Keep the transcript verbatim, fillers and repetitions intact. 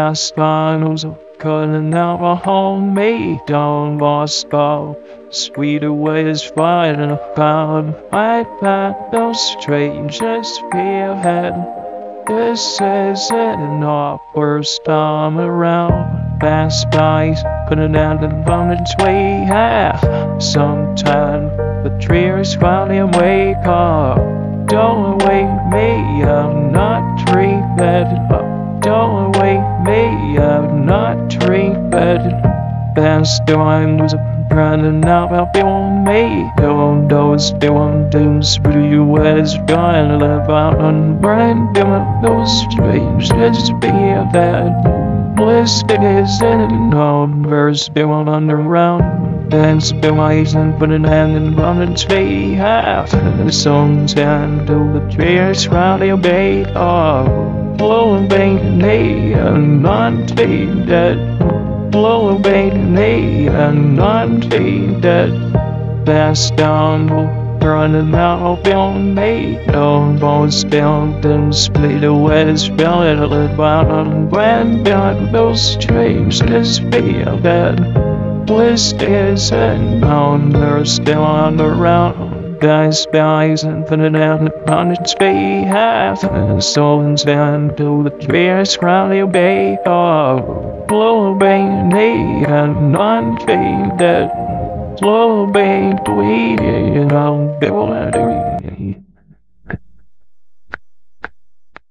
past finals of calling out a homemade Don Bosco. Sweeter ways fighting about right back those strangers spearhead. This isn't our first time around. Fast bikes couldn't end in abundance we have. Sometime the trees finally wake up. Don't wake me, I'm not tree-bedded. Don't wake me, I'm not tree-bedded. Fast times running out of your me. Don't those doing dooms for you as gonna live out on brand doing those dreams. Just be that listed is in numbers doing underground. Dance the ways and put an hand in running we have. The songs and do the tears rally obey. Oh, blowing bang knee and not be dead. Blow a baby knee and not be dead. Fast down, running out of your mate. Don't bones down, then split away. Spell it a little out on grand beyond those streams. Let's be a bed. Blisters and bound, they're still on the round. Guys, guys, and put it out upon its behalf. And souls down to the tears, rally obey. Oh, blow away knee and not be dead. Blow away, tweet, and I'll be able to do it.